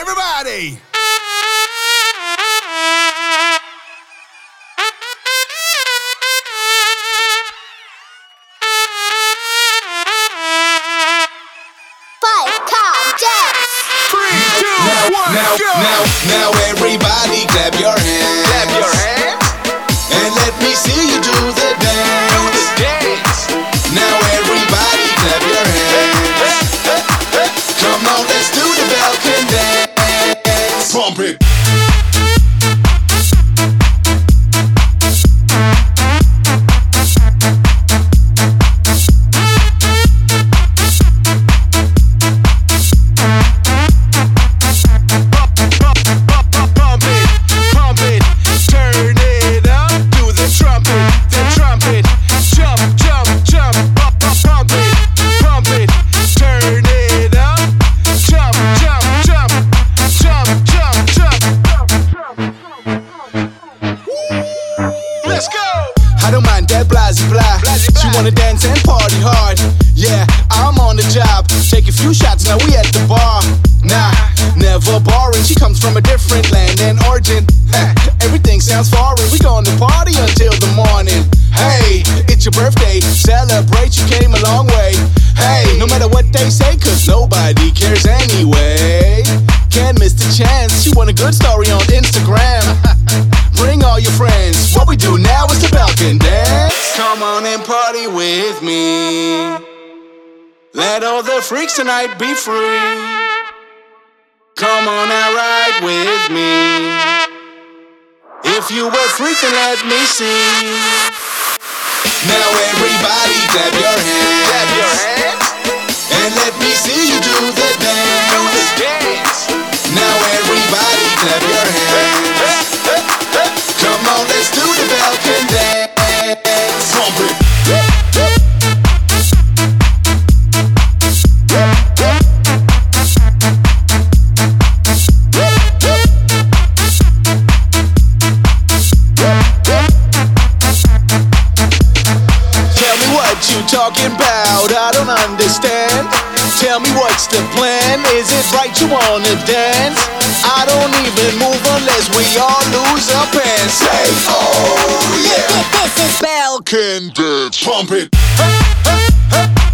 Everybody! Now everybody clap your hands. Clap your hands. And let me see you do the dance. Do the dance. Now everybody clap your hands. Come on, let's do the Belkin dance. Pump it. I don't mind that blasey blah. She wanna dance and party hard. Yeah, I'm on the job. Take a few shots, now we at the bar. Nah, never boring. She comes from a different land and origin. Everything sounds foreign. We gonna party until the morning. Hey, it's your birthday. Celebrate, you came a long way. Hey, no matter what they say, cause nobody cares anyway. Can't miss the chance. She want a good story on Instagram. Bring all your friends. What we do now is the Belkin dance. Come on and party with me. Let all the freaks tonight be free. Come on and ride with me. If you were freak, then let me see. Now everybody clap your hands. Clap your hands. And let me see you do the dance. Do the dance. Now everybody clap your hands. Come on, let's do the Belkin dance. Pump it. Tell me what you talking about, I don't understand. Tell me what's the plan, is it right you wanna dance? I don't even move unless we all lose our pants. Say, oh yeah, This is Belkin dance. Pump it.